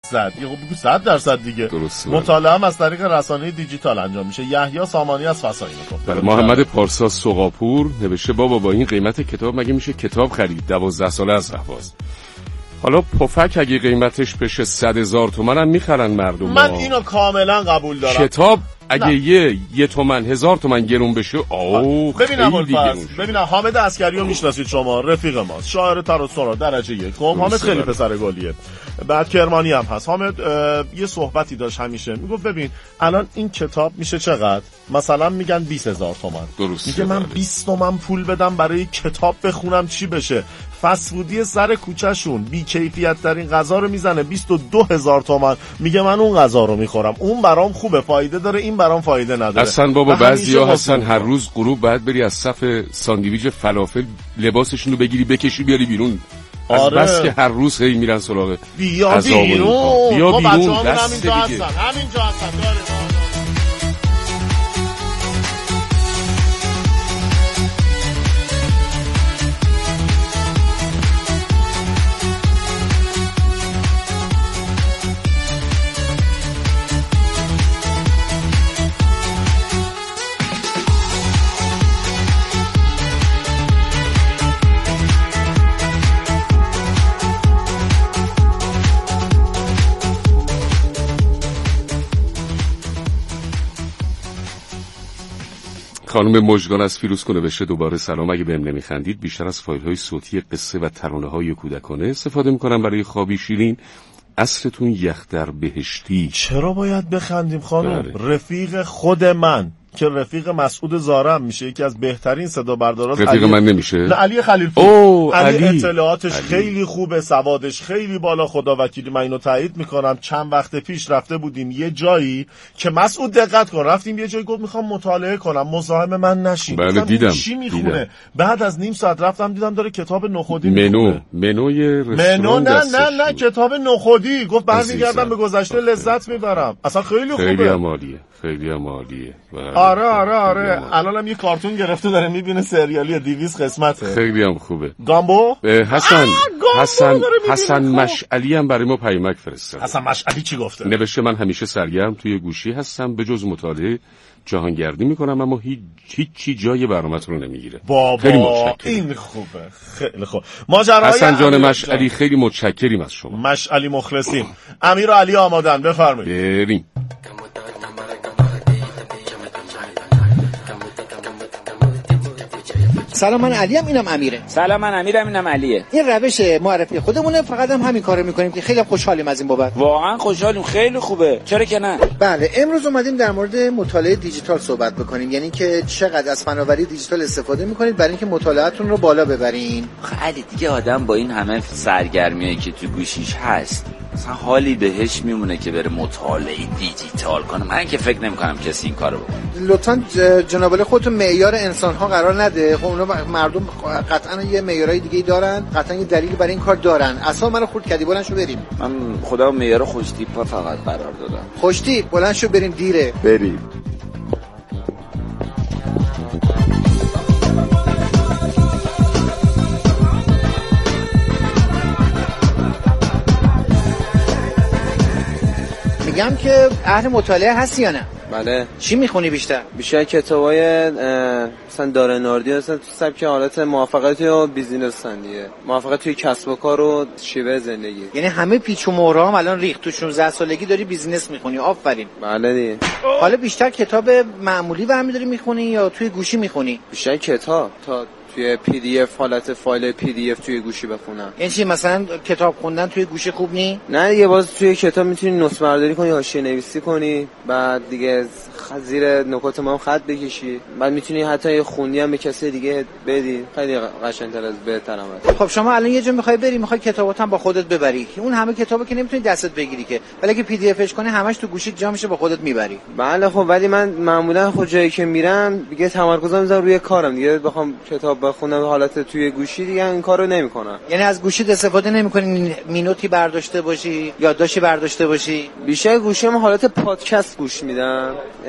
درصد، یا بگو 100% دیگه. درسته. مطالعه هم از طریق رسانه دیجیتال انجام میشه. یحیی سامانی از فسایی میگفت. محمد پارسا سقاپور نوشته بابا با این قیمت کتاب مگه میشه کتاب خرید؟ 12 ساله از اهواز. حالا پفک اگه قیمتش بشه 100,000 تومان هم میخرن مردم. من اینو کاملا قبول دارم. کتاب اگه یه تومن 1000 تومن گرون بشه ببینم حامد عسکریو میشناسید شما، رفیق ماست، شاعر تراثنا درجه 1. حامد خیلی پسر گلیه، بعد کرمانی هم هست. حامد یه صحبتی داشت همیشه میگفت ببین الان این کتاب میشه چقدر؟ مثلا میگن 20,000 تومان. میگه من 20 تومن پول بدم برای کتاب بخونم چی بشه؟ فسفودی سر کوچه‌شون بی کیفیت ترین غذا رو میزنه 22,000 تومان، میگه من اون غذا رو میخورم، اون برام خوبه، فایده داره، این برام فایده نداره. اصلا بابا بعضیا هستن هر روز غروب بعد بری از صف ساندویچ فلافل لباسشون رو بگیری بکشی بیاری بیرون. از بس که هر روز هی میرن سراغ بیا بیرون بس دیگه. همینجا هستن داره. خانم مژگان از فیروزکو نوشته دوباره سلام، اگه بهم نمیخندید بیشتر از فایل‌های صوتی قصه و ترانه‌های کودکانه استفاده میکنم برای خوابی شیرین. عصرتون یخ در بهشتی. چرا باید بخندیم خانم؟ رفیق خود من که رفیق مسعود زارم میشه، یکی از بهترین صدا بردارات. رفیق من نمیشه؟ نه، علی خلیلپور. علی اطلاعاتش خیلی خوبه، سوادش خیلی بالا، خدا وکیلی من اینو تایید میکنم. چند وقت پیش رفته بودیم یه جایی که مسعود دقت کن، رفتیم یه جایی گفت میخوام مطالعه کنم، مزاحم من نشین. بله دیدم. چی میخونه؟ بعد از نیم ساعت رفتم دیدم داره کتاب نخودی منوی رستوران نه کتاب نخودی. گفت برمیگردم به گذشته لذت میبرم. اصلا خیلی خوبه. خیلی عالیه. آره الانم یه کارتون گرفته داره میبینه، سریالی 200 قسمته. خیلی هم خوبه. گامبو حسن مشعلی هم برای ما پیامک فرستاد. حسن مشعلی چی گفته؟ نوشته من همیشه سرگرم توی گوشی هستم، به جز مطالعه جهانگردی میکنم، اما هیچی جای برنامه‌تون رو نمیگیره. بابا این خوبه، خیلی خوب. حسن جان مشعلی خیلی متشکریم از شما. مشعلی مخلصیم. امیر و علی آمادن، بفرمایید. بریم. سلام، من علیم، اینم امیره. سلام، من امیرم، اینم علیه. این روش معرفی خودمونه، فقط هم همین کارو میکنیم که خیلی خوشحالیم از این بابت. واقعا خوشحالیم، خیلی خوبه، چرا که نه. بله، امروز اومدیم در مورد مطالعه دیجیتال صحبت بکنیم، یعنی که چقدر از فناوری دیجیتال استفاده میکنید برای اینکه مطالعاتتون رو بالا ببرین. خیلی دیگه آدم با این همه سرگرمیایی که تو گوشیش هست مثلا حالی بهش میمونه که بره مطالعه دیجیتال کنه. من که فکر نمی‌کنم کسی این کارو بکنه. لطفاً جناب علی خودتون معیار انسان‌ها قرار نده. خب اونا مردم قطعاً یه معیارای دیگه‌ای دارن، قطعاً یه دلیلی برای این کار دارن. اصلا منو خورد کردی، بلند شو بریم. من خدا معیار خوش تیپ فقط قرار دادم. خوش تیپ، بلند شو بریم، دیره. بریم. میگم که اهل مطالعه هستی یا نه؟ بله. چی میخونی بیشتر؟ بیشتر کتابای مثلا داره ناردی، مثلا تو سبک حالت موفقیت و بیزینس دیگه، موفقیت توی کسب و کار و شیوه زندگی. یعنی همه پیچ و مهره هم الان ریخت. تو 16 سالگی داری بیزینس میخونی. آفرین. بله دیگه. حالا بیشتر کتاب معمولی برمی‌داری میخونی یا توی گوشی میخونی؟ بیشتر کتاب، تا توی PDF حالت فایل PDF توی گوشی بخونم. یعنی چی، مثلا کتاب خوندن توی گوشی خوب نی؟ نه دیگه، باز توی کتاب میتونی نوت برداری کنی، حاشیه نویسی کنی، بعد دیگه زیر نکات ما هم خط بکشی، بعد میتونی حتی یه خوندی هم به کسی دیگه بدی. خیلی قشنگ‌تر از بهترم. خب شما الان یه جا میخوای بری، میخوای کتابات هم با خودت ببری. اون همه کتابو که نمیتونی دستت بگیری که، ولی اگه PDFش کنی همش تو گوشیت جا میشه، با خودت میبری. بله خب، ولی من معمولا خود جایی که میرم دیگه تمرکزم میذارم روی کارم دیگه، بخوام کتاب بخونم حالت توی گوشی دیگه این کارو نمیکنم. یعنی از گوشیت استفاده نمیکنی، مینوتی برداشته باشی، یادداشتی برداشته باشی؟ بیشتر گوشیم حالت پادکست گوش میدم.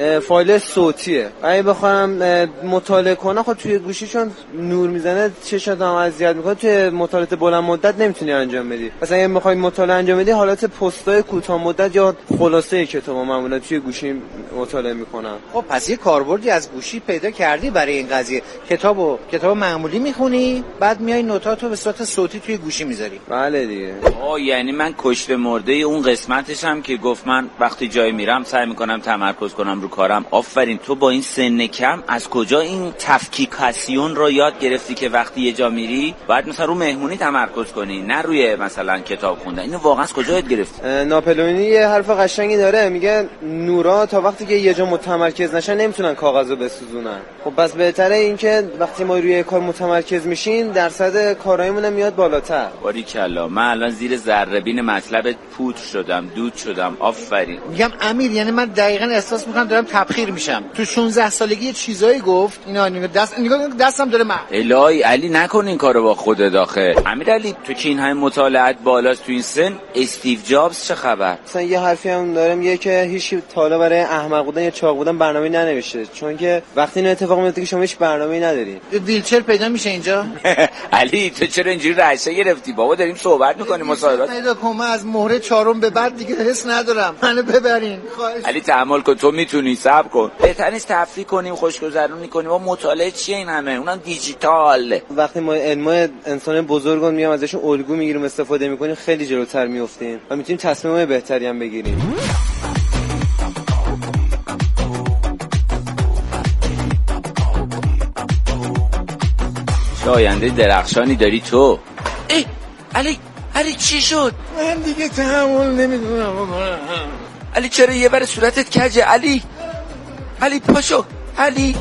فایل صوتیه. اگه بخوام مطالعه کنم خب توی گوشی چون نور میزنه چشاتم اذیت میکنه، توی مطالعات بلند مدت نمیتونی انجام بدی. مثلا اگه بخوای مطالعه انجام بدی حالت پستای کوتاه مدت یا خلاصه کتابو معمولا توی گوشی مطالعه میکنم. خب پس یه کاربردی از گوشی پیدا کردی برای این قضیه. کتاب معمولی میخونی، بعد میای نوتاتو به صورت صوتی توی گوشی میذاری. بله دیگه. یعنی من کشته مرده اون قسمتش هم که گفت من وقتی جای میرم سعی میکنم تمرکز کنم رو کارم. آفرین، تو با این سن کم از کجا این تفکیکاسیون رو یاد گرفتی که وقتی یه جا میری باید مثلا رو مهمونی تمرکز کنی نه روی مثلا کتاب خوندن؟ اینو واقعا از کجا یاد گرفتی؟ ناپلئونی یه حرف قشنگی داره، میگه نورا تا وقتی که یه جا متمرکز نشن نمیتونن کاغذو بسوزونن. خب پس بهتره این که وقتی ما روی کار متمرکز میشین درصد کارایمون میاد بالاتر. باریکلا، من الان زیر ذره‌بین مطلب پودر شدم، دود شدم. آفرین. میگم امیر، یعنی من دقیقاً احساس میکنم دارم تبخیر میشم. تو 16 سالگی یه چیزایی گفت، اینا دستم داره الهی علی نکن این کارو با خودت آخه. امیر علی تو که این همه مطالعات بالاست تو این سن، استیو جابز چه خبر؟ مثلا یه حرفی هم داره میگه که هیچ تالا برای احمق بودن یا چاق بودن برنامه‌ای ننوشته، چون که وقتی این اتفاق میفته که شما هیچ برنامه‌ای نداری. ویلچر پیدا میشه اینجا. علی تو چرا اینجوری رعشه گرفتی؟ بابا داریم صحبت میکنیم مصاحبت. پیدا کنم از مهره 4 به بعد دیگه حس ندارم. منو ببرین. خواهش. علی تحمل کن، تو میتونی، صبر کن. بهتره تفریح کنیم، خوشگذرونی کنیم. ما مطالعه چیه این همه؟ اونم دیجیتال. وقتی ما علم انسان بزرگان میام ازشون الگو میگیریم استفاده میکنیم خیلی جلوتر میافتیم و میتونیم تصمیمای بهتری هم بگیریم. آینده درخشانی داری تو. علی چی شد؟ من دیگه تحمل نمیدونم. علی چرا یه بر صورتت کجه؟ علی پاشو علی.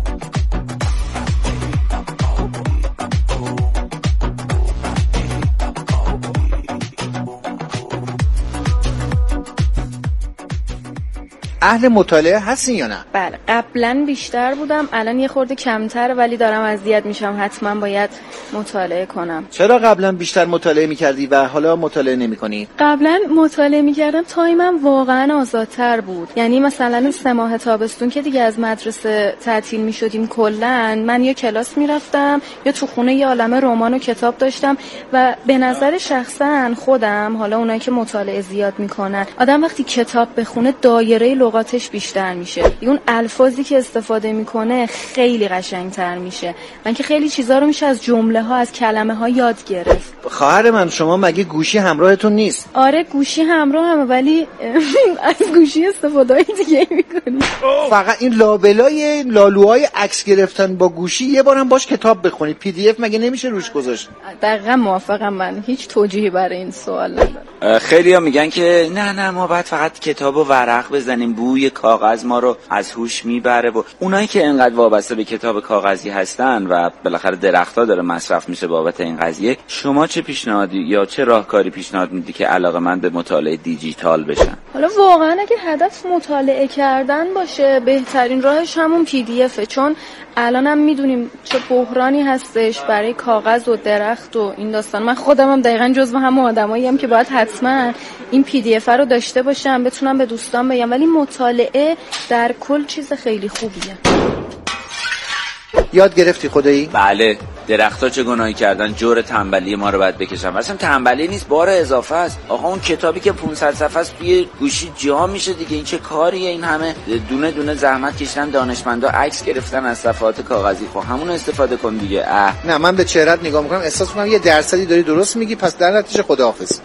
اهل مطالعه هستی یا نه؟ بله، قبلا بیشتر بودم، الان یه خورده کمتر، ولی دارم اذیت میشم، حتما باید مطالعه کنم. چرا قبلا بیشتر مطالعه میکردی و حالا مطالعه نمیکنی؟ قبلا مطالعه میکردم، تایمم واقعا آزادتر بود. یعنی مثلا 3 ماه تابستون که دیگه از مدرسه تعطیل میشدیم کلا، من یا کلاس میرفتم یا تو خونه یه عالمه رمان و کتاب داشتم و به نظر شخصا خودم، حالا اونایی که مطالعه زیاد میکنن، آدم وقتی کتاب بخونه دایره لغاتش بیشتر میشه، اون الفاظی که استفاده میکنه خیلی قشنگتر میشه. من که خیلی چیزا رو میشه از جمله ها، از کلمه ها یاد گرفت. خواهر من، شما مگه گوشی همراهتون نیست؟ آره گوشی همراهمه، ولی از گوشی استفاده دیگه میکنی. فقط این لابلای لالوهای عکس گرفتن با گوشی یه بارم باش کتاب بخونی. پی دی اف مگه نمیشه روش گذاشت؟ دقیقاً موافقم، من هیچ توجیهی برای این سوال ندارم. خیلی‌ها میگن که نه ما باید فقط کتابو ورق بزنیم، بوی کاغذ ما رو از هوش میبره. و اونایی که انقدر وابسته به کتاب کاغذی هستن و بالاخره درخت‌ها داره مصرف میشه بابت این قضیه، شما چه پیشنهادی یا چه راهکاری پیشنهاد میدی که علاقه‌مند به مطالعه دیجیتال بشن؟ حالا واقعا اگه هدف مطالعه کردن باشه، بهترین راهش همون پی دی افه، چون الانم میدونیم چه بحرانی هستش برای کاغذ و درخت و این داستان. من خودم هم دقیقاً جزو همون آدماییم که باید حتما این پی دی اف رو داشته باشم، بتونم به دوستان بگم. ولی مطالعه در کل چیز خیلی خوبیه. یاد گرفتی خدایی؟ بله. درخت‌ها چه گناهی کردن، جور تنبلی ما رو باید بکشن. اصلا تنبلی نیست، بار اضافه است. آقا اون کتابی که 500 صفحه است توی گوشی جا میشه دیگه. این چه کاریه؟ این همه دونه دونه زحمت کشیدن دانشمندا، عکس گرفتن از صفحات کاغذی. خب همون استفاده کن دیگه. نه، من به چهرهت نگاه میکنم، احساس میکنم یه درصدی داری درست میگی، پس در نتیجه خداحافظ.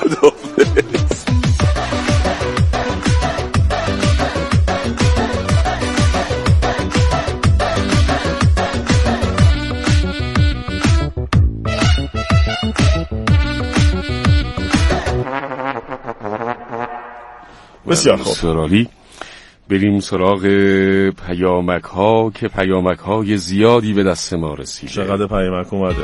بسیار خوب. سرالی بریم سراغ پیامک ها که پیامک های زیادی به دست ما رسیده. چقدر پیامک اومده؟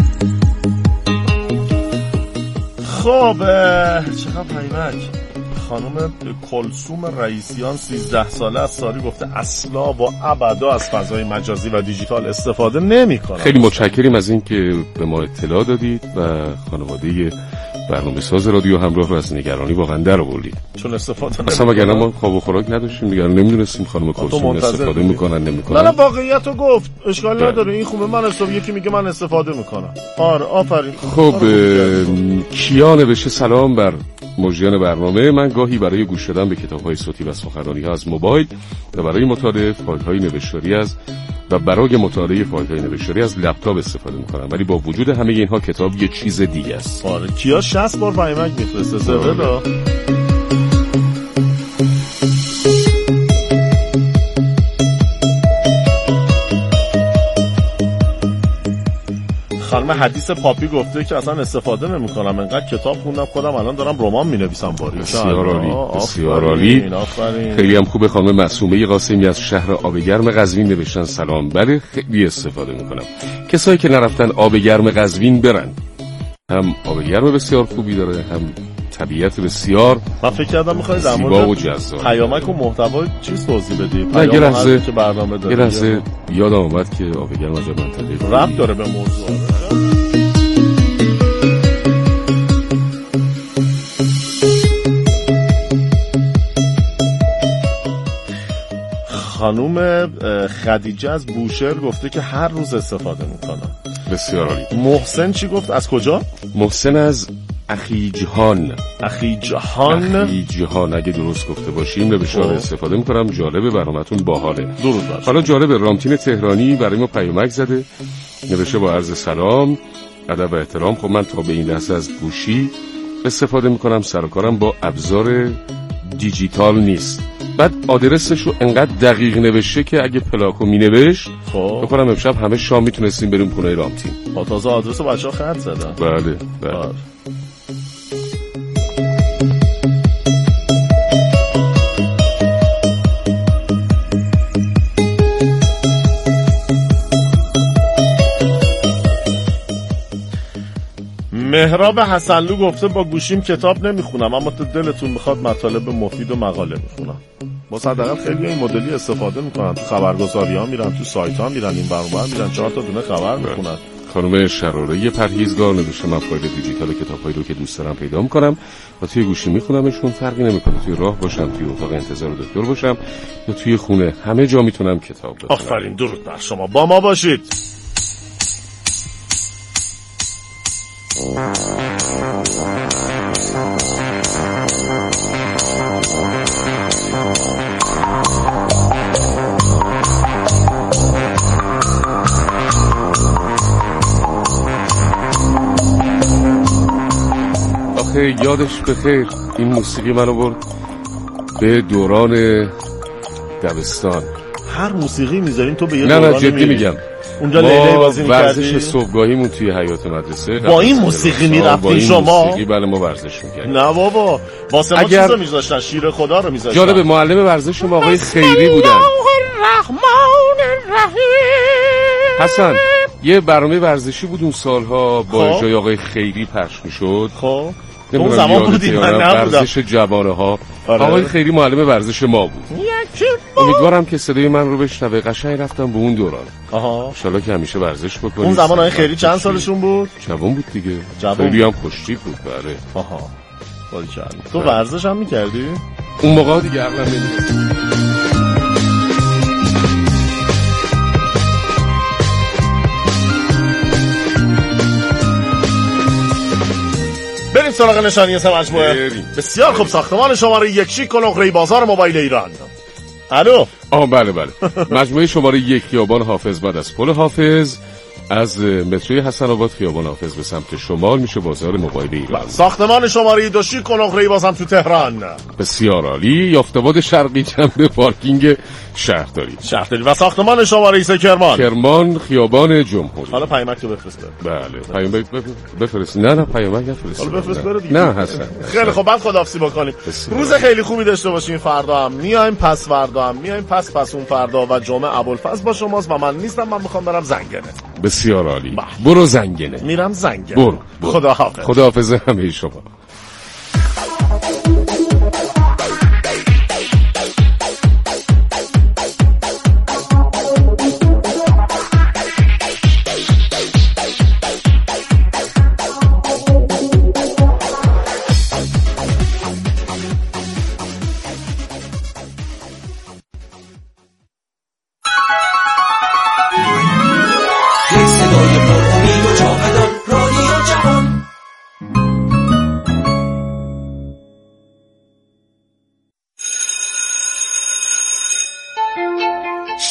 خب چقدر پیامک. خانم کلثوم رئیسیان 13 ساله از ساری گفته اصلا و ابدا از فضای مجازی و دیجیتال استفاده نمی‌کنم. خیلی متشکریم از این که به ما اطلاع دادید و خانواده برنامه ساز رادیو همراه رو از نگرانی واقعا در آوردید. چون استفاده اصلا وگرنه ما خواب و خوراک نداشتیم دیگه، نمیدونستیم خانم کلثوم استفاده میکنن نمیکنن. نه واقعیتو گفت، اشکال نداره. این خوبه، من یکی میگه من استفاده میکنم. آره آفرین. خب کیا نوشته سلام بر مجریان برنامه. من گاهی برای گوش دادن به کتاب‌های صوتی و سخنرانی‌ها از موبایل و برای مطالعه فایل‌های نوشتاری برای مطالعه فایل‌های نوشتاری از لپتاپ استفاده می‌کنم، ولی با وجود همه اینها کتاب یه چیز دیگه است. آره کیا 60 بار پیامک میفرسته سولا. خانم حدیث پاپی گفته که اصلا استفاده نمی‌کنم، انقدر کتاب خوندم خودم الان دارم رمان می‌نویسم. باری بسیار عالی، بسیار عالی. خیلی هم خوبه. خانم معصومه قاسمی از شهر آبگرم قزوین نوشتن سلام. بله خیلی استفاده می‌کنم. کسایی که نرفتن آبگرم قزوین برن، هم آبگرم بسیار خوبی داره، هم طبیعت بسیار. من فکر کردم می‌خواید در مورد پیامک و محتوا چیز توضیح بدی. یه لحظه یادم اومد که آبگرم از منطقه ربط داره به موضوع. خانوم خدیجه از بوشهر گفته که هر روز استفاده میکنم. بسیار عالی. محسن چی گفت؟ از کجا؟ محسن از اخیجهان اگه درست گفته باشیم نوشته استفاده میکنم. جالبه، برنامه‌تون باحاله. درود باشه. حالا جالبه، رامتین تهرانی برای ما پیامک زده، نوشته با عرض سلام، ادب و احترام. خب من تا به این لحظه از گوشی استفاده میکنم، سر و کارم با ابزار دیجیتال نیست. بعد آدرسشو انقدر دقیق نوشته که اگه پلاکو مینوشت بکنم امشب همه شام میتونستیم بریم خونه رامتین. تازه آدرسو بچه‌ها خط زدن. بله. مهراب حسنلو گفته با گوشیم کتاب نمیخونم، اما تو دلتون میخواد مطالب مفید و مقاله میخونم. مصدقاً خیلی این مدلی استفاده میکنن، تو خبرگزاری‌ها میرن، تو سایت‌ها میرن، این برنامه میرن 4 تا دونه خبر میخونن. خانم شراره پرهیزگار نوشته من فایل دیجیتال کتاب‌هایی رو که دوست دارم پیدا میکنم و توی گوشی میخونمشون، فرقی نمیکنه توی راه باشم، توی اتاق انتظار دکتر باشم یا توی خونه، همه جا میتونم کتاب بخونم. آفرین، درود بر شما. با ما باشید. آخه یادش بخیر این موسیقی منو برد به دوران دبستان. هر موسیقی میذارین تو به یه نه جدی میگم. اونجا لیلی بازی می‌کردی؟ ورزش صبحگاهیمون توی حیاط مدرسه با این موسیقی می‌رفتین شما؟ موسیقی بله ما ورزش می‌کردیم. نه بابا، واسه ما چیزا می‌ذاشتن، شیر خدا رو می‌ذاشتن. جالب، معلم ورزش ما آقای خیری بودن. حسن یه برنامه ورزشی بود اون سالها با جای آقای خیری پخش می‌شد. خب اون زمان بودیم، من نبودم. ورزش جوانه‌ها. آقای خیری معلم ورزش ما بود. امیدوارم که صدای من رو بشنوه. قشنگ رفتم به اون دوران. ان شاءالله که همیشه ورزش بکنیم. اون زمان آقای خیری چند سالشون بود؟ جوان بود دیگه. خیلی هم خوشتیپ بود. بله. باریکلا. تو ورزش هم می‌کردی؟ اون موقع دیگه عقلم نمی‌رسید. بریم سراغ نشانی مجموعه. بسیار خوب. ساختمان شماره 1 شیک کنقره بازار موبایل ایران. الو. بله مجموعه شماره 1 خیابان حافظ بعد از پل حافظ، از متروی حسن آباد خیابان حافظ به سمت شمال میشه بازار موبایل ایران. ساختمان شماره 2 شیک کنقره بازم تو تهران. بسیار عالی. یافته‌آباد شرقی جنب پارکینگ شهرداری. و ساختمان شماره 3 کرمان خیابان جمهوری. حالا پیامک تو بفرست. بله پیامک بفرست. نه پیامک نفرست. حالا بفرست بره دیگه. نه حسن. خیلی خب، بعد خداحافظی بکنیم. روز خیلی خوبی داشته باشین. فردا هم میایم، پس فردا هم میایم، پس اون فردا و جمعه ابوالفضل با شماست و من نیستم. من میخوام برم زنگنه. بسیار عالی. برو زنگنه. میرم زنگنه. برو. خداحافظ همه شما.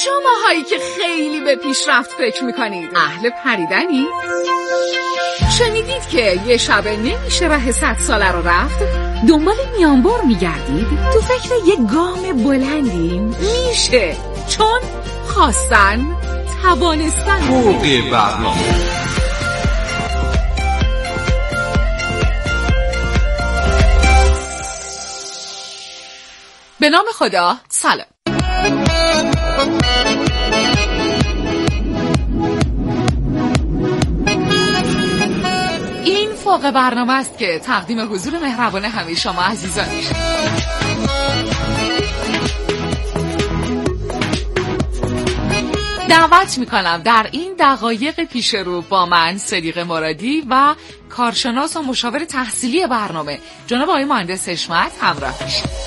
شماهایی که خیلی به پیشرفت فکر میکنید اهل پریدنی؟ شنیدید که یه شب نمیشه راه 100 ساله رو رفت؟ دنبال میانبر میگردید؟ تو فکر یه گام بلندی؟ میشه، چون خواستن توانستن. موقع برنامه به نام خدا. سلام. این فوق برنامه است که تقدیم حضور مهربان همه شما عزیزان میشه. دعوت میکنم در این دقایق پیش رو با من صدیق مرادی و کارشناس و مشاور تحصیلی برنامه جناب آقای مهندس حشمت همراه بشید.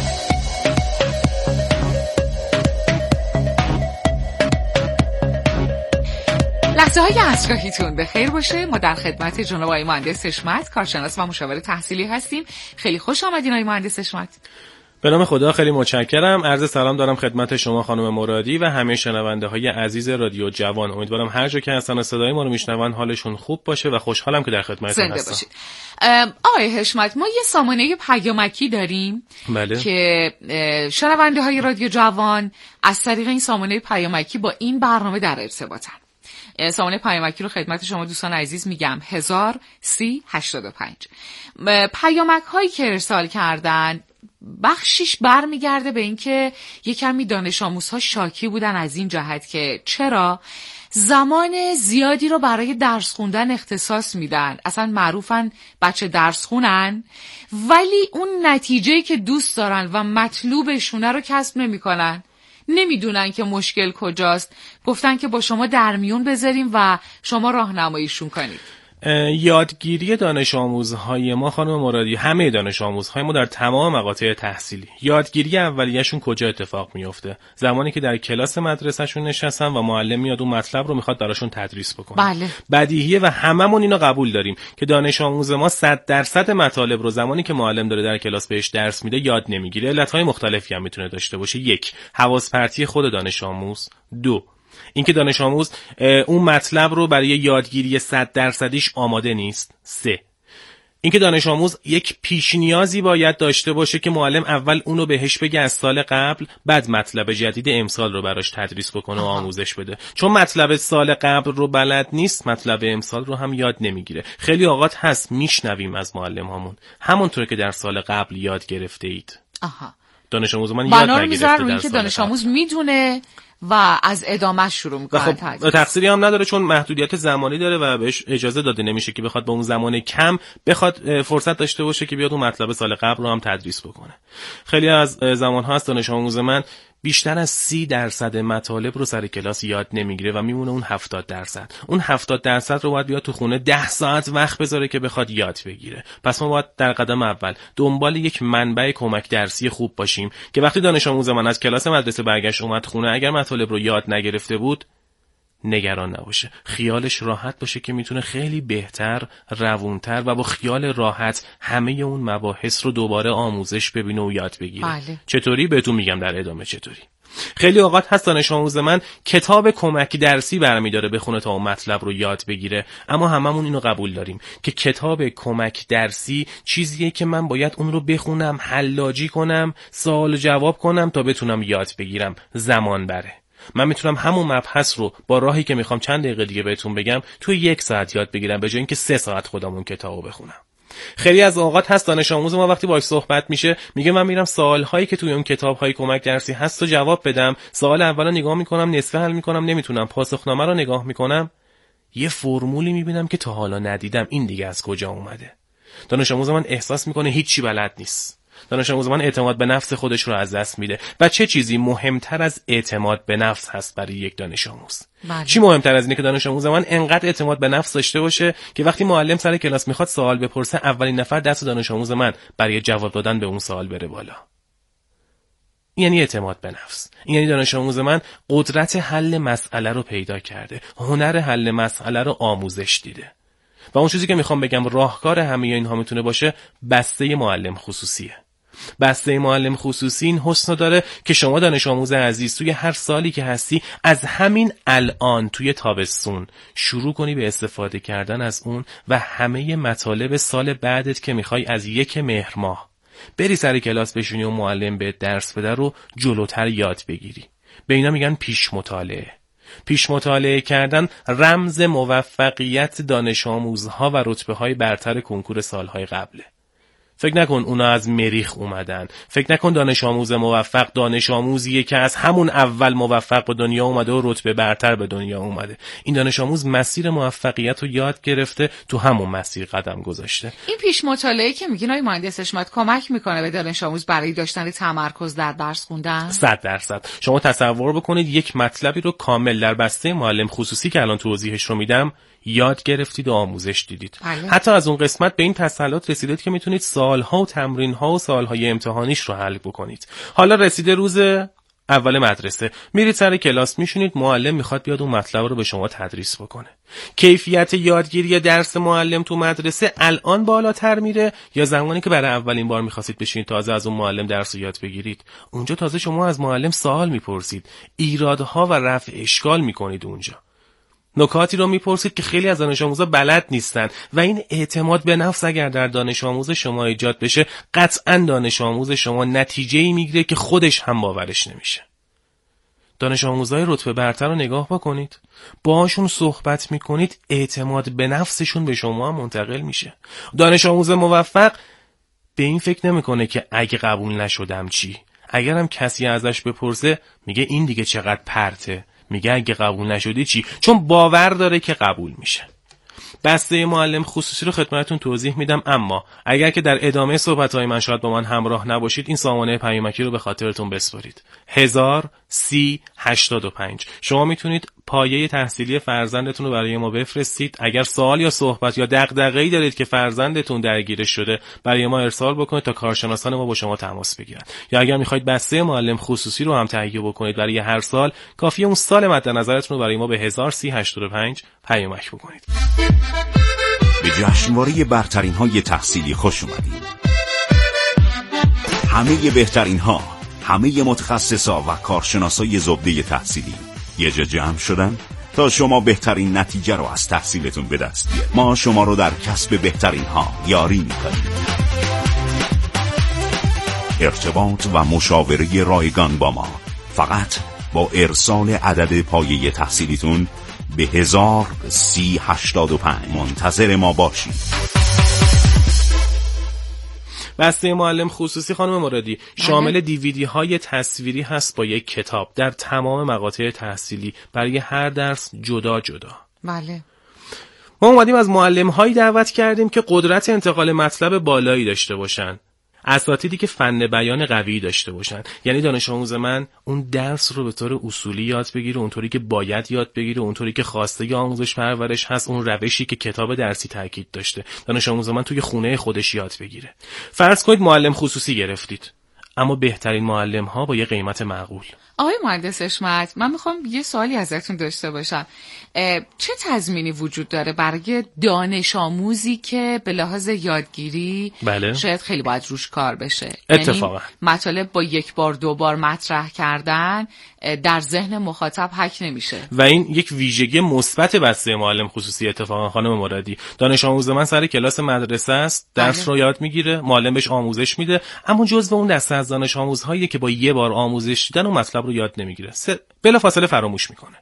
لحظه های عصرگاهیتون به خیر باشه. ما در خدمت جناب آقای مهندس حشمت، کارشناس و مشاور تحصیلی هستیم. خیلی خوش آمدین آقای مهندس حشمت. به نام خدا خیلی متشکرم. عرض سلام دارم خدمت شما خانم مرادی و همه شنونده های عزیز رادیو جوان. امیدوارم هر جا که هستن صدای ما رو میشنون حالشون خوب باشه و خوشحالم که در خدمتتون هستم. آقای حشمت، ما یه سامانه پیامکی داریم. بله. که شنونده های رادیو جوان از طریق این سامانه پیامکی با این برنامه در ارتباطن. سامانه پیامکی رو خدمت شما دوستان عزیز میگم 103085. پیامک هایی که ارسال کردن بخشیش برمیگرده به اینکه یک کمی دانش آموزها شاکی بودن از این جهت که چرا زمان زیادی رو برای درس خوندن اختصاص میدن، اصلا معروفن بچه درس خونن، ولی اون نتیجه‌ای که دوست دارن و مطلوبشونه رو کسب نمی‌کنن. نمیدونن که مشکل کجاست. گفتن که با شما در میون بذاریم و شما راهنماییشون کنید. یادگیری دانش آموزهای ما خانم مرادی، همه دانش آموزهای ما در تمام مقاطع تحصیلی، یادگیری اولیه‌شون کجا اتفاق میفته؟ زمانی که در کلاس مدرسه‌شون نشستن و معلم میاد اون مطلب رو میخواد براشون تدریس بکنه. بله. بدیهیه و هممون اینو قبول داریم که دانش آموز ما 100% مطالب رو زمانی که معلم داره در کلاس بهش درس میده یاد نمیگیره. علت‌های مختلفی هم میتونه داشته باشه. 1. حواس پرتی خود دانش آموز. 2. اینکه دانش آموز اون مطلب رو برای یادگیری 100%ش آماده نیست. 3. اینکه دانش آموز یک پیش نیازی باید داشته باشه که معلم اول اونو بهش بگه از سال قبل، بعد مطلب جدید امسال رو براش تدریس بکنه و آموزش بده. چون مطلب سال قبل رو بلد نیست، مطلب امسال رو هم یاد نمیگیره. خیلی اوقات هست میشنویم از معلم هامون همونطور که در سال قبل یاد گرفته اید. دانش آموز من یاد نگرفته در سال که دانش آموز میدونه و از ادامه شروع میکنه. خب تقصیری هم نداره چون محدودیت زمانی داره و بهش اجازه داده نمیشه که بخواد با اون زمان کم بخواد فرصت داشته باشه که بیاد اون مطلب سال قبل رو هم تدریس بکنه. خیلی از زمان‌ها هست دانش آموز من بیشتر از 30% مطالب رو سر کلاس یاد نمیگیره و میمونه اون 70%. اون 70% رو باید بیاد تو خونه 10 ساعت وقت بذاره که بخواد یاد بگیره. پس ما باید در قدم اول دنبال یک منبع کمک درسی خوب باشیم که وقتی دانش آموز من از کلاس مدرسه برگشت اومد خونه، اگر مطالب رو یاد نگرفته بود نگران نباشه، خیالش راحت باشه که میتونه خیلی بهتر، روونتر و با خیال راحت همه اون مباحث رو دوباره آموزش ببینه و یاد بگیره. بله. چطوری؟ بهتون میگم در ادامه چطوری. خیلی اوقات هست دانش آموز من کتاب کمک درسی برمی‌داره بخونه تا اون مطلب رو یاد بگیره، اما هممون اینو قبول داریم که کتاب کمک درسی چیزیه که من باید اون رو بخونم، حلاجی کنم، سوال جواب کنم تا بتونم یاد بگیرم. زمان بره. من میتونم همون مبحث رو با راهی که میخوام چند دقیقه دیگه بهتون بگم توی 1 ساعت یاد بگیرم به جای اینکه 3 ساعت خودم اون کتابو بخونم. خیلی از اوقات هست دانش آموز ما وقتی باهاش صحبت میشه میگه من میرم سوال‌هایی که توی اون کتاب‌های کمک درسی هست رو جواب بدم، سوال اولو نگاه میکنم، نصفه حل میکنم، نمیتونم، پاسخنامه رو نگاه میکنم، یه فرمولی میبینم که تا حالا ندیدم، این دیگه از کجا اومده؟ دانش آموز من احساس میکنه هیچی بلد نیست. دانش آموز من اعتماد به نفس خودش رو از دست میده. و چه چیزی مهمتر از اعتماد به نفس هست برای یک دانش آموز؟ چی مهمتر از اینه که دانش آموز من انقدر اعتماد به نفس داشته باشه که وقتی معلم سر کلاس میخواد سوال بپرسه اولین نفر دست دانش آموز من برای جواب دادن به اون سوال بره بالا. این یعنی اعتماد به نفس. این یعنی دانش آموز من قدرت حل مسئله رو پیدا کرده، هنر حل مسئله رو آموزش دیده. و اون چیزی که میخوام بگم راهکار همه اینها میتونه باشه بسته معلم خصوصیه. بسته معلم خصوصی این حسن داره که شما دانش آموز عزیز توی هر سالی که هستی از همین الان توی تابستون شروع کنی به استفاده کردن از اون و همه مطالب سال بعدت که میخوای از 1 مهر ماه بری سر کلاس بشونی و معلم به درس بده رو جلوتر یاد بگیری. به اینا میگن پیش مطالعه. پیش مطالعه کردن رمز موفقیت دانش آموزها و رتبه های برتر کنکور سالهای قبله. فکر نکن اونا از مریخ اومدن. فکر نکن دانش آموز موفق دانش آموزیه که از همون اول موفق به دنیا اومده و رتبه برتر به دنیا اومده. این دانش آموز مسیر موفقیت رو یاد گرفته، تو همون مسیر قدم گذاشته. این پیش مطالعه که میگین آقای مهندس حشمت کمک میکنه به دانش آموز برای داشتن تمرکز در درس خوندن؟ 100%. شما تصور بکنید یک مطلبی رو کامل در بسته معلم خصوصی که الان توضیحش رو میدم یاد گرفتید و آموزش دیدید. حتی از اون قسمت به این تسلط رسیدید که میتونید سالها و تمرین‌ها و سالهای امتحانیش رو حل بکنید. حالا رسیده روز اول مدرسه، میرید سر کلاس میشونید، معلم میخواد بیاد اون مطلب رو به شما تدریس بکنه. کیفیت یادگیری درس معلم تو مدرسه الان بالاتر میره یا زمانی که برای اولین بار میخواستید بشینید تازه از اون معلم درس رو یاد بگیرید؟ اونجا تازه شما از معلم سوال میپرسید، ایرادها و رفع اشکال میکنید، اونجا نکاتی رو میپرسید که خیلی از دانش آموزا بلد نیستن و این اعتماد به نفس اگر در دانش آموز شما ایجاد بشه قطعاً دانش آموز شما نتیجه‌ای میگیره که خودش هم باورش نمیشه. دانش آموزای رتبه برتر رو نگاه بکنید، باهاشون صحبت میکنید، اعتماد به نفسشون به شما هم منتقل میشه. دانش آموز موفق به این فکر نمیکنه که اگه قبول نشدم چی؟ اگرم کسی ازش بپرسه میگه این دیگه چقدر پرته، میگه اگه قبول نشدی چی؟ چون باور داره که قبول میشه. بسته معلم خصوصی رو خدمتتون توضیح میدم، اما اگر که در ادامه صحبت‌های من شاید با من همراه نباشید این سامانه پیامکی رو به خاطرتون بسپارید. 103085. شما میتونید پایه تحصیلی فرزندتون رو برای ما بفرستید. اگر سوال یا صحبت یا دغدغه‌ای دارید که فرزندتون درگیرش شده برای ما ارسال بکنید تا کارشناسان ما با شما تماس بگیرن. یا اگر میخواید بسته معلم خصوصی رو هم تهیه بکنید برای هر سال، کافیه اون سال مد نظرتون رو برای ما به 103085 پیامک بکنید. به جشنواره برترین های تحصیلی خوش اومدید. همه بهترین ها، همه متخصصا و کارشناسای زبده تحصیلی یه جا جمع شدن تا شما بهترین نتیجه رو از تحصیلتون به دست بیارید. ما شما رو در کسب بهترین ها یاری میکنیم. ارتباط و مشاوره رایگان با ما فقط با ارسال عدد پایه تحصیلیتون به 103085 منتظر ما باشید. بسته معلم خصوصی خانم مرادی شامل دیویدی های تصویری هست با یک کتاب در تمام مقاطع تحصیلی برای هر درس جدا جدا. بله. ما اومدیم از معلم هایی دعوت کردیم که قدرت انتقال مطلب بالایی داشته باشن، اساتیدی که فن بیان قوی داشته باشن. یعنی دانش آموز من اون درس رو به طور اصولی یاد بگیره، اونطوری که باید یاد بگیره، اونطوری که خواسته آموزش پرورش هست، اون روشی که کتاب درسی تاکید داشته. دانش آموز من توی خونه خودش یاد بگیره. فرض کنید معلم خصوصی گرفتید، اما بهترین معلم ها با یه قیمت معقول. آقای مهندس حشمت، من میخوام یه سوالی ازتون داشته باشم. چه تضمینی وجود داره برای دانش آموزی که به لحاظ یادگیری شاید خیلی باید روش کار بشه؟ اتفاقا یعنی مطالب با یک بار دو بار مطرح کردن در ذهن مخاطب حک نمیشه و این یک ویژگی مثبت بسته معلم خصوصی. اتفاقا خانم مرادی، دانش آموز من سر کلاس مدرسه است، درس رو یاد میگیره، معلم بهش آموزش میده، اما جزو اون دسته از دانش آموزهایی که با یه بار آموزش دیدن و مطلب رو یاد نمیگیره، بلافاصله فراموش میکنه.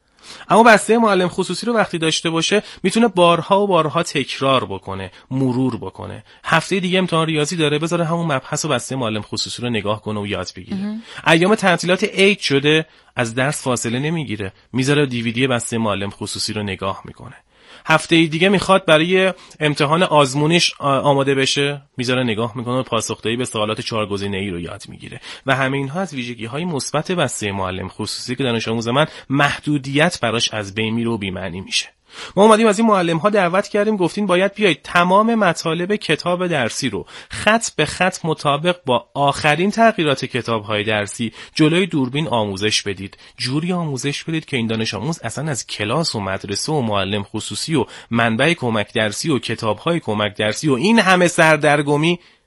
اما بسته معلم خصوصی رو وقتی داشته باشه میتونه بارها و بارها تکرار بکنه، مرور بکنه. هفته دیگه امتحان ریاضی داره، بذاره همون مبحث و بسته معلم خصوصی رو نگاه کنه و یاد بگیره. ایام تعطیلات عید شده، از درس فاصله نمیگیره، میذاره دیویدی بسته معلم خصوصی رو نگاه میکنه. هفته دیگه میخواد برای امتحان آزمونش آماده بشه، میذاره نگاه میکنه و پاسخدهی به سوالات 4 گزینه‌ای رو یاد میگیره. و همه اینها از ویژگی‌های مثبت بسته معلم خصوصی که دانش آموز من محدودیت براش از بین میره و بی‌معنی میشه. ما اومدیم از این معلم‌ها دعوت کردیم، گفتین باید بیایید تمام مطالب کتاب درسی رو خط به خط مطابق با آخرین تغییرات کتاب‌های درسی جلوی دوربین آموزش بدید. جوری آموزش بدید که این دانش آموز اصلا از کلاس و مدرسه و معلم خصوصی و منبع کمک درسی و کتاب‌های کمک درسی و این همه سردرگمی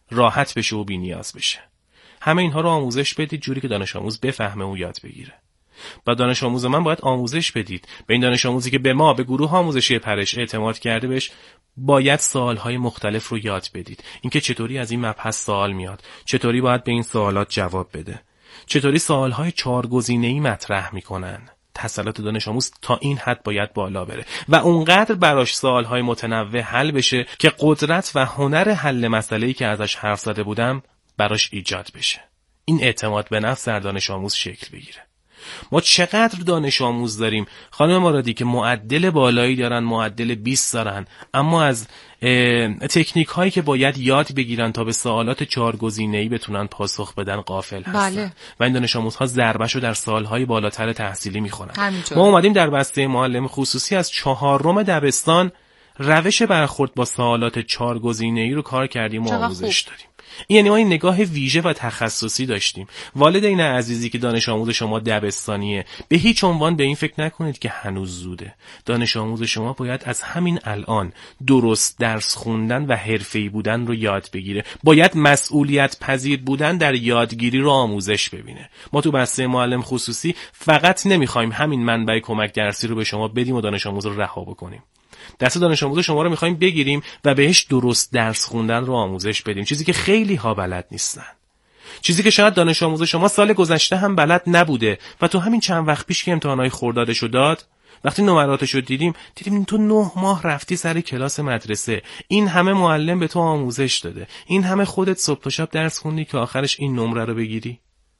راحت بشه و بی‌نیاز بشه. همه اینها رو آموزش بدید جوری که دانش آموز بفهمه و یاد بگیره. و دانش آموز من باید آموزش بدید به این دانش آموزی که به ما، به گروه آموزشی پرش اعتماد کرده، بهش باید سوالهای مختلف رو یاد بدید. اینکه چطوری از این مبحث سوال میاد، چطوری باید به این سوالات جواب بده، چطوری سوالهای 4 گزینه‌ای مطرح میکنن. تسلط دانش آموز تا این حد باید بالا بره و اونقدر براش سوالهای متنوع حل بشه که قدرت و هنر حل مسئله‌ای که ازش حرف زده بودم براش ایجاد بشه. این اعتماد به نفس در دانش آموز شکل بگیره. ما چقدر دانش آموز داریم خانم مرادی که معدل بالایی دارن، معدل 20 دارن، اما از تکنیک هایی که باید یاد بگیرن تا به سوالات 4 گزینه‌ای بتونن پاسخ بدن غافل هستن. بله. و این دانش آموزها ضربه‌شو در سالهای بالاتر تحصیلی میخونن. ما اومدیم در بسته معلم خصوصی از 4م دبستان روش برخورد با سوالات 4 گزینه‌ای رو کار کردیم و آموزش دادیم. یعنی ما این نگاه ویژه و تخصصی داشتیم. والدین عزیزی که دانش آموز شما دبستانیه، به هیچ عنوان به این فکر نکنید که هنوز زوده. دانش آموز شما باید از همین الان درست درس خوندن و حرفه‌ای بودن رو یاد بگیره. باید مسئولیت پذیر بودن در یادگیری رو آموزش ببینه. ما تو بسته معلم خصوصی فقط نمیخوایم همین منبع کمک درسی رو به شما بدیم و دانش آموز رو رها بکنیم. دست دانش آموز شما رو می‌خوایم بگیریم و بهش درست درس خوندن رو آموزش بدیم، چیزی که خیلی ها بلد نیستن، چیزی که شاید دانش آموز شما سال گذشته هم بلد نبوده و تو همین چند وقت پیش که امتحانات خردادشو داد، وقتی نمراتشو دیدیم تو 9 ماه رفتی سر کلاس مدرسه، این همه معلم به تو آموزش داده، این همه خودت صبح تا شب درس خوندی که آخرش این نمره رو بگیری.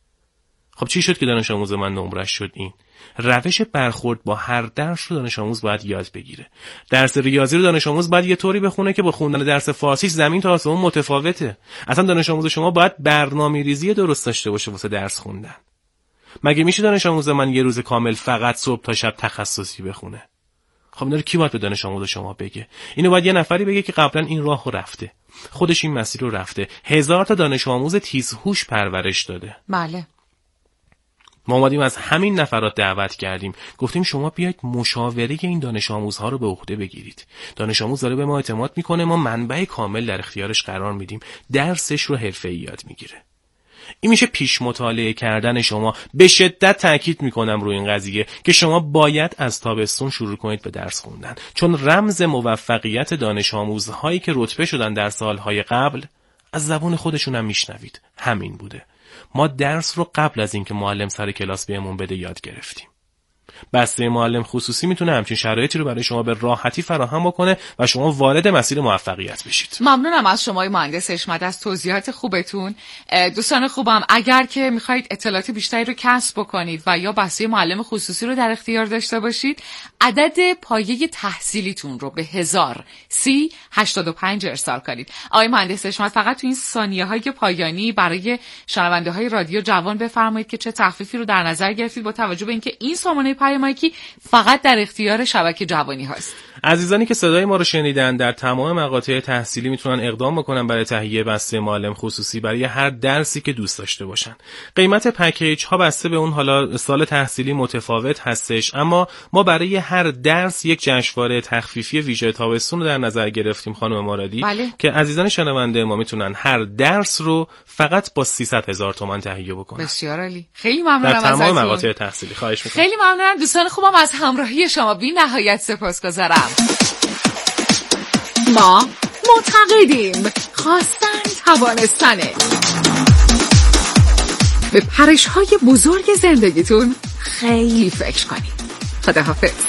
خب چی شد که دانش آموز من نمرش شد این؟ روش برخورد با هر درس رو دانش آموز باید یاد بگیره. درس ریاضی رو دانش آموز باید یه طوری بخونه که با خوندن درس فارسی زمین تا آسمون متفاوته. اصلا دانش آموز شما باید برنامه‌ریزی درست داشته باشه واسه درس خوندن. مگه میشه دانش آموز من یه روز کامل فقط صبح تا شب تخصصی بخونه؟ خب اینا رو کی باید به دانش آموز شما بگه؟ اینو باید یه نفری بگه که قبلا این راهو رفته، خودش این مسیر رو رفته، 1000 تا دانش آموز تیزهوش پرورش داده. بله. ما اومدیم از همین نفرات دعوت کردیم، گفتیم شما بیایید مشاوره این دانش آموزها رو به عهده بگیرید. دانش آموز داره به ما اعتماد میکنه، ما منبع کامل در اختیارش قرار میدیم، درسش رو حرفه‌ای یاد میگیره. این میشه پیش مطالعه کردن شما. به شدت تاکید میکنم روی این قضیه که شما باید از تابستون شروع کنید به درس خوندن، چون رمز موفقیت دانش آموزهایی که رتبه شدن در سالهای قبل از زبون خودشون هم میشنوید، همین بوده. ما درس رو قبل از اینکه معلم سر کلاس بهمون بده یاد گرفتیم. بسته معلم خصوصی میتونه همچین شرایطی رو برای شما به راحتی فراهم بکنه و شما وارد مسیر موفقیت بشید. ممنونم از شما مهندس حشمت از توضیحات خوبتون. دوستان خوبم، اگر که میخواید اطلاعات بیشتری رو کسب بکنید و یا بسته معلم خصوصی رو در اختیار داشته باشید، عدد پایه تحصیلیتون رو به 103085 ارسال کنید. آقای مهندس حشمت، فقط تو این ثانیه‌های پایانی برای شنونده‌های رادیو جوان بفرمایید که چه تخفیفی رو در نظر گرفتید با توجه به اینکه این سامانه پیامکی فقط در اختیار شبکه جوانی هست. عزیزانی که صدای ما رو شنیدن در تمام مقاطع تحصیلی میتونن اقدام بکنن برای تهیه بسته معلم خصوصی برای هر درسی که دوست داشته باشن. قیمت پکیج ها بسته به اون حالا سال تحصیلی متفاوت هستش، اما ما برای هر درس یک جشنواره تخفیفی ویژه تابستون رو در نظر گرفتیم خانم مرادی. بله. که عزیزان شنونده ما میتونن هر درس رو فقط با 300,000 تومان تهیه بکنن. بسیار عالی. خیلی ممنونم ازتون. در تمام مقاطع تحصیلی خواهش می‌کنم. خیلی ممنونم دوستان خوبم، از همراهی شما بی نهایت سپاسگزارم. ما معتقدیم خواستن توانستنه. به پرش‌های بزرگ زندگیتون خیلی فکر کنید. خداحافظ.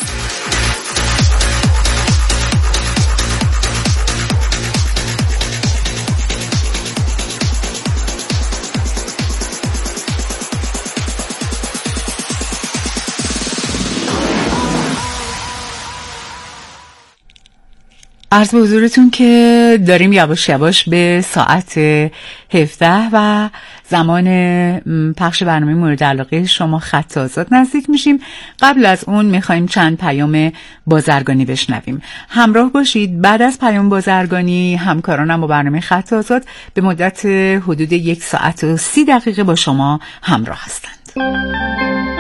عرض به حضورتون که داریم یواش یواش به ساعت 17 و زمان پخش برنامه مورد علاقه شما خط آزاد نزدیک میشیم. قبل از اون میخوایم چند پیام بازرگانی بشنویم. همراه باشید. بعد از پیام بازرگانی همکارانم با برنامه خط آزاد به مدت حدود 1 ساعت و 30 دقیقه با شما همراه هستند.